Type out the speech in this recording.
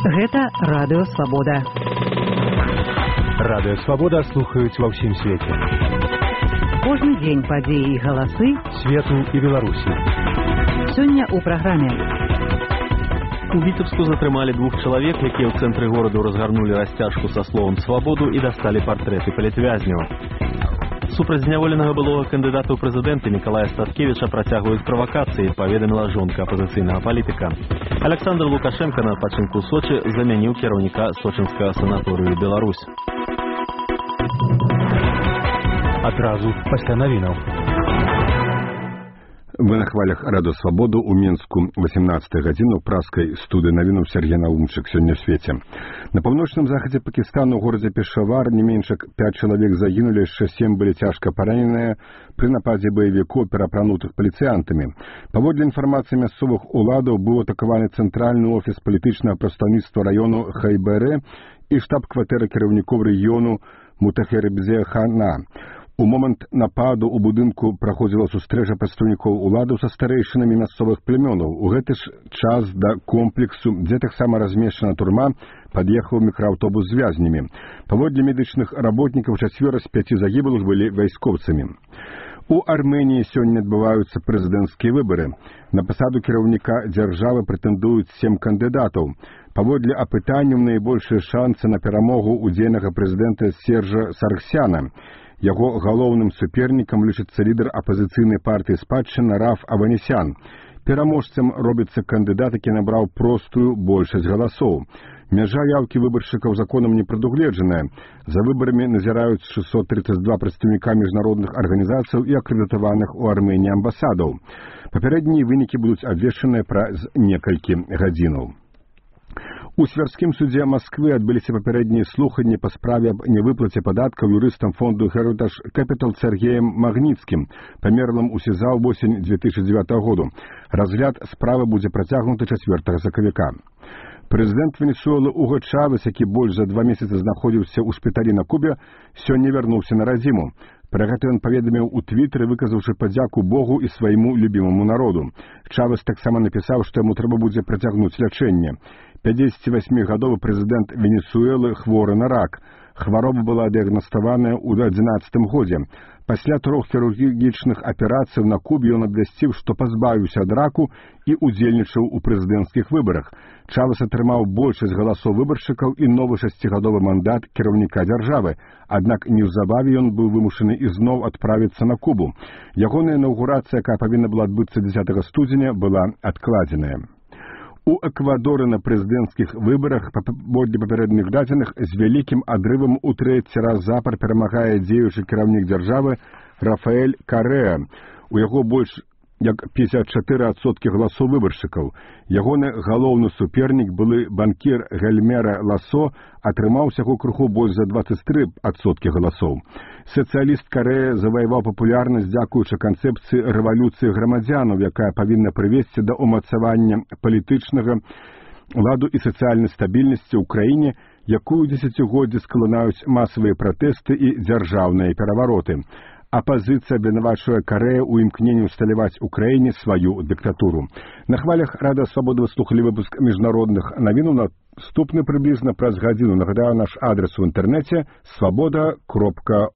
Гэта Радыё Свабода. Радыё Свабода слухаюць ва ўсім свеце. Кожны дзень падзеі і галасы свету і Беларусі. Сёння ў праграме. У Віцебску затрымалі двух чалавек, якія ў цэнтры гораду разгарнулі расцяжку са словам «Свабоду» і дасталі партрэты палітвязняў. Супраць зняволенага былога кандыдата ў прэзідэнты Мікалая Статкевіча працягваюць правакацыі, паведаміла жонка апазіцыйнага палітыка. Александр Лукашенко на адпачынку ў Сочы замяніў кіраўніка сочынскага санаторыю «Беларусь». Адразу пасля навінаў. Вы на хвалях Радыё Свабоду ў Мінску 18 гадзіну ў праскай студыі навінаў Сергей Наумчык сёння ў свеце. На паўночным захадзе Пакістану ў горадзе Пешавар не менш як 5 чалавек загінулі, яшчэ 7 былі цяжка параненыя пры нападзе баевікоў, перапранутых паліцыянтамі. Паводле інфармацыі мясцовых уладаў быў атакаваны цэнтральны офіс палітычнага прадстаўніцтва раёну Хайберэ і штаб-кватэра кіраўнікоў рэгіёну Мутахербзе-Хана. У момант нападу ў будынку праходзіла сустрэча прадстаўнікоў уладаў са старэйшынамі мясцовых племёнаў. У гэты ж час да комплексу, дзе таксама размешчана турма, пад'ехаў мікрааўтобус з вязнямі. Паводле медычных работнікаў 4 з 5 загіблых былі вайскоўцамі. У Арменіі сёння адбываюцца прэзідэнцкія выбары. На пасаду кіраўніка дзяржавы прэтэндуюць 7 кандыдатаў. Паводле апытанняў найбольшыя шансы на перамогу удзельнага прэзідэнта Сержа Саргсяна. Яго галоўным супернікам лічыцца лідар апазіцыйнай партыі «Спадчына» Раф Аванесян. Пераможцам робіцца кандыдат, які набраў простую большасць галасоў. Мяжа яўкі выбаршчыкаў законам не прадугледжаная. За выбарамі назіраюць 632 прадстаўніка міжнародных арганізацыяў і акрэдытаваных у Арменіі амбасадаў. Папярэднія вынікі будуць абвешчаныя праз некалькі гадзінаў. У Свярскім судзе Масквы адбыліся папярэднія слуханні па справе аб нявыплаце падаткаў юрыстам фонду Heritage Capital Сергеем Магніцкім, памерлым у СІЗА ў восень 2009 году. Разгляд справы будзе працягнуты 4 сакавіка. Прэзідэнт Венесуэлы Уго Чавес, які больш за 2 месяцы знаходзіўся ў шпіталі на Кубе, сёння вярнуўся на радзіму. Пра гэта ён паведаміў у твітары, выказаўшы падзяку Богу і свайму любімаму народу. Чавес таксама напісаў, што яму трэба будзе працягнуць лячэнне. 58-гадовы прэзідэнт Венесуэлы хворы на рак. Хвароба была дыягнаставаная ў 2011 годзе. Пасля 3 хірургічных аперацый на Кубе ён абвясціў, што пазбавіўся ад раку і удзельнічаў у прэзідэнцкіх выбарах. Чавес атрымаў большасць галасоў выбаршчыкаў і новы 6гадовы мандат кіраўніка дзяржавы. Аднак неўзабаве ён быў вымушаны ізноў адправіцца на Кубу. Ягоная інаўгурацыя, якая павінна была адбыцца 10 студзеня, была адкладзеная. У Эквадоры на прэзідэнцкіх выбарах, паводле папярэдніх дадзеных, з вялікім адрывам у 3 раз запар перамагае дзеючы кіраўнік дзяржавы Рафаэль Карэа. У яго больш як 54% галасоў выбаршчыкаў. Ягоны галоўны супернік, былы банкір Гельмера Ласо, атрымаў усяго крыху больш за 23% галасоў. Сацыяліст Карэа заваяваў папулярнасць дзякуючы канцэпцыі рэвалюцыі грамадзянаў, якая павінна прывесці да ўмацавання палітычнага ладу і сацыяльнай стабільнасці ў краіне, якую дзесяцігоддзі скалынаюць масавыя пратэсты і дзяржаўныя перавароты. Апазіцыя абвінавачвае Карэа ў імкненні ўсталяваць у краіне сваю дыктатуру. На хвалях Радыё Свабода вы слухалі выпуск міжнародных навінаў. Наступны прыблізна праз гадзіну. Нагадаю, наш адрес у інтэрнэце – swaboda.org.